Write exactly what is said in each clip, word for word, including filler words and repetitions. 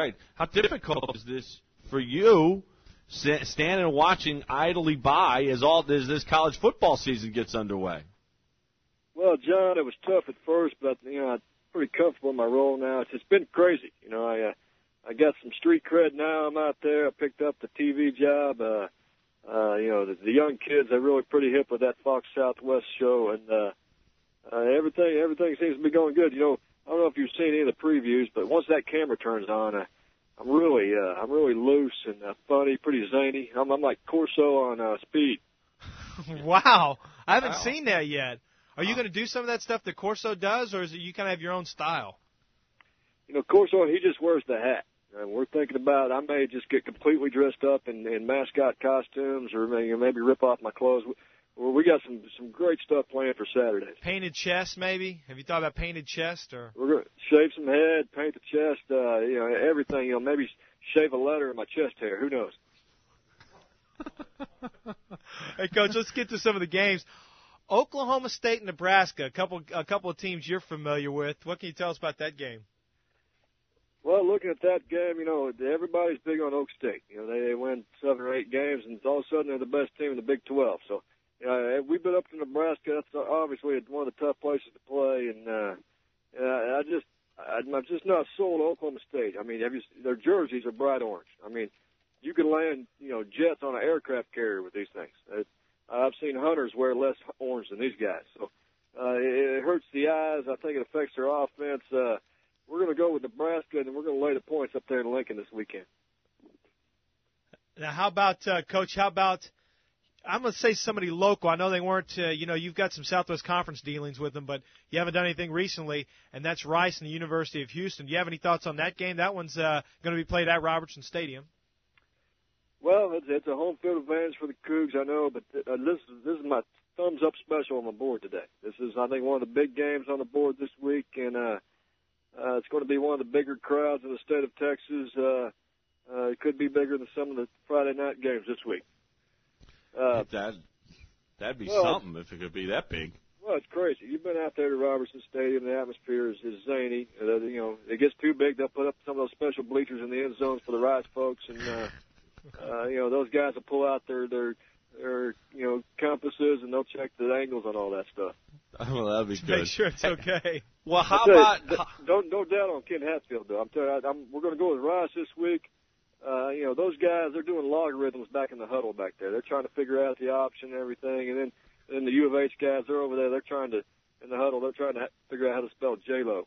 great. How difficult is this for you, standing and watching idly by as all as this college football season gets underway? Well, John, it was tough at first, but you know, I'm pretty comfortable in my role now. It's, it's been crazy. You know, I uh, I got some street cred now. I'm out there. I picked up the T V job. Uh, uh, you know, the, the young kids are really pretty hip with that Fox Southwest show, and uh, uh, everything everything seems to be going good. You know, I don't know if you've seen any of the previews, but once that camera turns on, uh, I'm really uh, I'm really loose and uh, funny, pretty zany. I'm, I'm like Corso on uh, Speed. Wow, I haven't Wow. seen that yet. Are you going to do some of that stuff that Corso does, or is it you kind of have your own style? You know, Corso, he just wears the hat. And we're thinking about I may just get completely dressed up in, in mascot costumes, or maybe, maybe rip off my clothes. Well, we got some some great stuff planned for Saturdays. Painted chest, maybe? Have you thought about painted chest? Or We're going to shave some head, paint the chest, uh, you know, everything. You know, maybe shave a letter in my chest hair. Who knows? Hey, Coach, let's get to some of the games. Oklahoma State and Nebraska, a couple a couple of teams you're familiar with. What can you tell us about that game? Well, looking at that game, you know, everybody's big on Oak State. You know, they, they win seven or eight games, and all of a sudden they're the best team in the Big twelve. So, you know, we've been up to Nebraska. That's obviously one of the tough places to play, and uh, I just, I'm just not sold on Oklahoma State. I mean, have you, their jerseys are bright orange. I mean, you can land, you know, jets on an aircraft carrier with these things. It, I've seen hunters wear less orange than these guys. So uh, it, it hurts the eyes. I think it affects their offense. Uh, we're going to go with Nebraska, and we're going to lay the points up there in Lincoln this weekend. Now, how about, uh, Coach, how about, I'm going to say somebody local. I know they weren't, uh, you know, you've got some Southwest Conference dealings with them, but you haven't done anything recently, and that's Rice and the University of Houston. Do you have any thoughts on that game? That one's uh, going to be played at Robertson Stadium. Well, it's, it's a home field advantage for the Cougs, I know, but uh, this, this is my thumbs-up special on the board today. This is, I think, one of the big games on the board this week, and uh, uh, it's going to be one of the bigger crowds in the state of Texas. Uh, uh, it could be bigger than some of the Friday night games this week. Uh, that, that'd be well, something if it could be that big. Well, it's crazy. You've been out there to Robertson Stadium. The atmosphere is, is zany. Uh, you know, it gets too big, they'll put up some of those special bleachers in the end zones for the Rice folks, and uh, Uh, you know, those guys will pull out their, their, their, you know, compasses, and they'll check the angles on all that stuff. Well, that'd be Just good. Make sure it's okay. Well, how I'll tell about you, don't don't doubt on Ken Hatfield though. I'm telling you, I'm, we're going to go with Rice this week. Uh, you know, those guys, they're doing logarithms back in the huddle back there. They're trying to figure out the option and everything, and then then the U of H guys, they're over there. They're trying to in the huddle. They're trying to ha- figure out how to spell J Lo.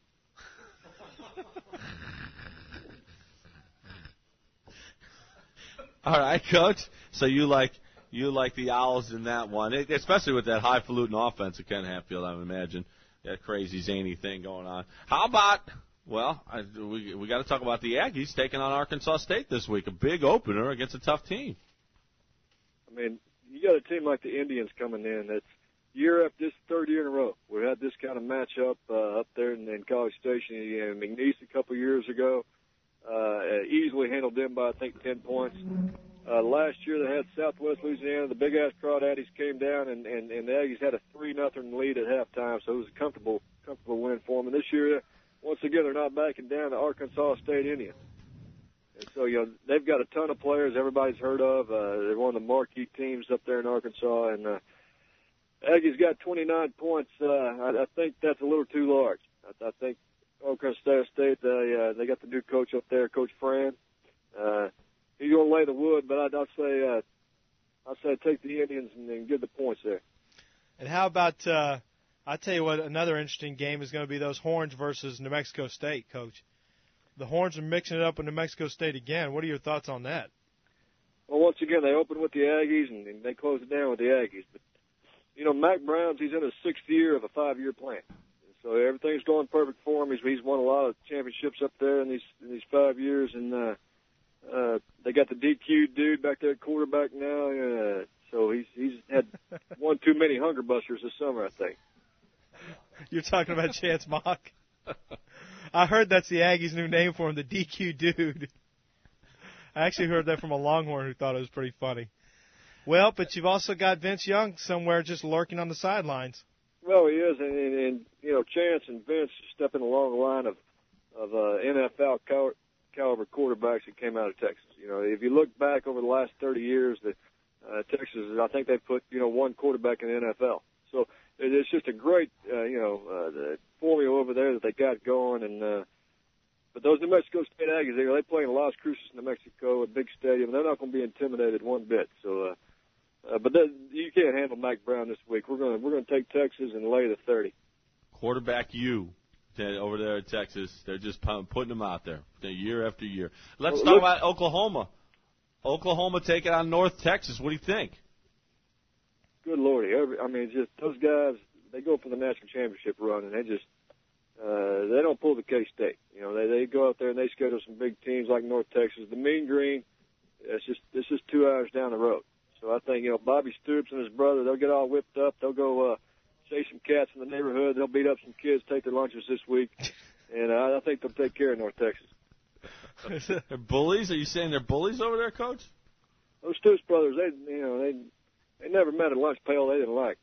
All right, Coach. So you like you like the Owls in that one, it, especially with that highfalutin offense of Ken Hatfield, I would imagine. That crazy, zany thing going on. How about, well, I, we we got to talk about the Aggies taking on Arkansas State this week, a big opener against a tough team. I mean, you got a team like the Indians coming in that's year up this third year in a row. We had this kind of matchup uh, up there in, in College Station. You know, McNeese a couple years ago. Uh, easily handled them by, I think, ten points. Uh, last year they had Southwest Louisiana. The big-ass Crawdaddies came down, and, and, and the Aggies had a three nothing lead at halftime, so it was a comfortable comfortable win for them. And this year, once again, they're not backing down to Arkansas State Indians. And so, you know, they've got a ton of players everybody's heard of. Uh, they're one of the marquee teams up there in Arkansas, and uh, Aggies got twenty-nine points. Uh, I, I think that's a little too large. I, I think Arkansas State, they, uh, they got the new coach up there, Coach Fran. Uh, he's going to lay the wood, but I'd, I'd say uh, I'd say take the Indians and, and get the points there. And how about, uh, I'll tell you what, another interesting game is going to be those Horns versus New Mexico State, Coach. The Horns are mixing it up with New Mexico State again. What are your thoughts on that? Well, once again, they opened with the Aggies, and, and they closed it down with the Aggies. But, you know, Mac Brown's, he's in his sixth year of a five-year plan. So everything's going perfect for him. He's, he's won a lot of championships up there in these in these five years, and uh, uh, they got the D Q dude back there at quarterback now. Uh, so he's he's had one too many hunger busters this summer, I think. You're talking about Chance Mock? I heard that's the Aggies' new name for him, the D Q dude. I actually heard that from a Longhorn who thought it was pretty funny. Well, but you've also got Vince Young somewhere just lurking on the sidelines. Well, he is, and, and, and you know, Chance and Vince stepping along the line of of uh, N F L cal- caliber quarterbacks that came out of Texas. You know, if you look back over the last thirty years, that uh, Texas, I think they put, you know, one quarterback in the N F L. So it's just a great, uh, you know, uh, the formula over there that they got going. And uh, but those New Mexico State Aggies, they they play in Las Cruces, New Mexico, a big stadium. They're not going to be intimidated one bit. So, uh, uh, but that, you can't handle Mike Brown this week. We're going to we're going to take Texas and lay the thirty. Quarterback you. Over there in Texas, they're just putting them out there year after year. Let's talk about Oklahoma. Oklahoma taking on North Texas. What do you think? Good Lordy. Every, I mean, just those guys, they go for the national championship run, and they just uh, they don't pull the K-State. You know, they, they go out there and they schedule some big teams like North Texas. The Mean Green, it's just, it's just two hours down the road. So I think, you know, Bobby Stoops and his brother, they'll get all whipped up. They'll go uh, chase some cats in the neighborhood. They'll beat up some kids, take their lunches this week. And uh, I think they'll take care of North Texas. They're bullies? Are you saying they're bullies over there, Coach? Those Stoops brothers, they, you know, they they never met a lunch pail they didn't like.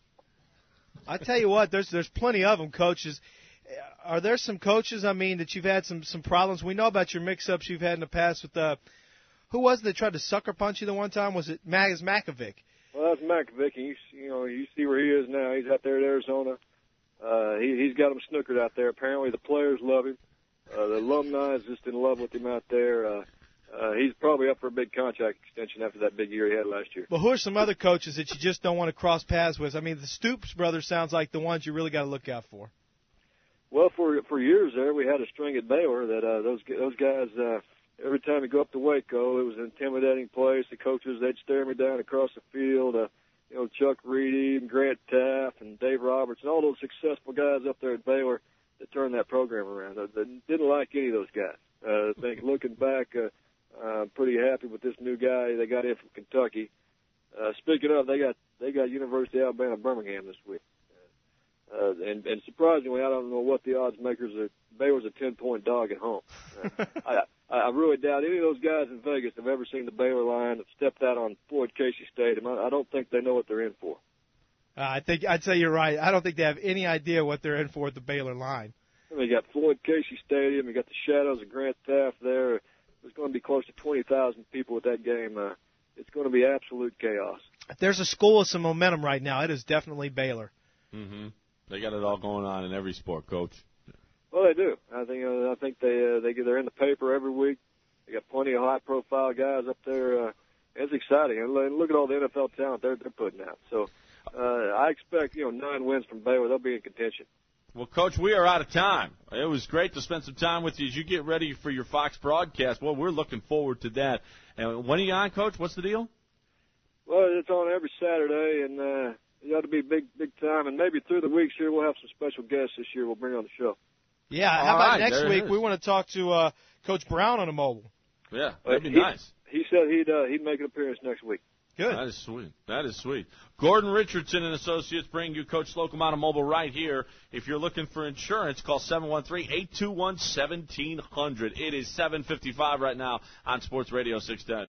I tell you what, there's there's plenty of them, coaches. Are there some coaches, I mean, that you've had some, some problems? We know about your mix-ups you've had in the past with, uh, who was it that tried to sucker punch you the one time? Was it Mag- Makovic? Well, that's Makovic, and you, you know, you see where he is now. He's out there at Arizona. Uh, he, he's got him snookered out there. Apparently the players love him. Uh, the alumni is just in love with him out there. Uh, uh, he's probably up for a big contract extension after that big year he had last year. But who are some other coaches that you just don't want to cross paths with? I mean, the Stoops brothers sounds like the ones you really got to look out for. Well, for for years there, we had a string at Baylor that uh, those those guys. Uh, every time you go up to Waco, it was an intimidating place. The coaches, they'd stare me down across the field. Uh, you know, Chuck Reedy and Grant Taft and Dave Roberts and all those successful guys up there at Baylor that turned that program around. I didn't like any of those guys. Uh, I think looking back, uh, I'm pretty happy with this new guy they got in from Kentucky. Uh, speaking of, they got they got University of Alabama Birmingham this week. Uh, and, and surprisingly, I don't know what the odds makers are. Baylor's a ten-point dog at home. Uh, I, I really doubt any of those guys in Vegas have ever seen the Baylor line that stepped out on Floyd Casey Stadium. I, I don't think they know what they're in for. Uh, I think I'd say you're right. I don't think they have any idea what they're in for at the Baylor line. I mean, you got Floyd Casey Stadium. You got the shadows of Grant Taft there. There's going to be close to twenty thousand people at that game. Uh, it's going to be absolute chaos. If there's a school with some momentum right now, it is definitely Baylor. Mm-hmm. They got it all going on in every sport, Coach. Well, they do. I think uh, I think they uh, they they're in the paper every week. They got plenty of high-profile guys up there. Uh, it's exciting, and look at all the N F L talent they're they're putting out. So uh, I expect you know nine wins from Baylor. They'll be in contention. Well, Coach, we are out of time. It was great to spend some time with you as you get ready for your Fox broadcast. Well, we're looking forward to that. And when are you on, Coach? What's the deal? Well, it's on every Saturday, and uh, it ought to be big, big time. And maybe through the weeks here, we'll have some special guests this year we'll bring on the show. Yeah, how All about right, next there it week? is. We want to talk to uh, Coach Brown on a mobile. Yeah, that'd be Uh, he, nice. He said he'd uh, he'd make an appearance next week. Good. That is sweet. That is sweet. Gordon Richardson and Associates bring you Coach Slocum on a mobile right here. If you're looking for insurance, call seven one three, eight two one, one seven zero zero. It is seven fifty-five right now on Sports Radio six ten.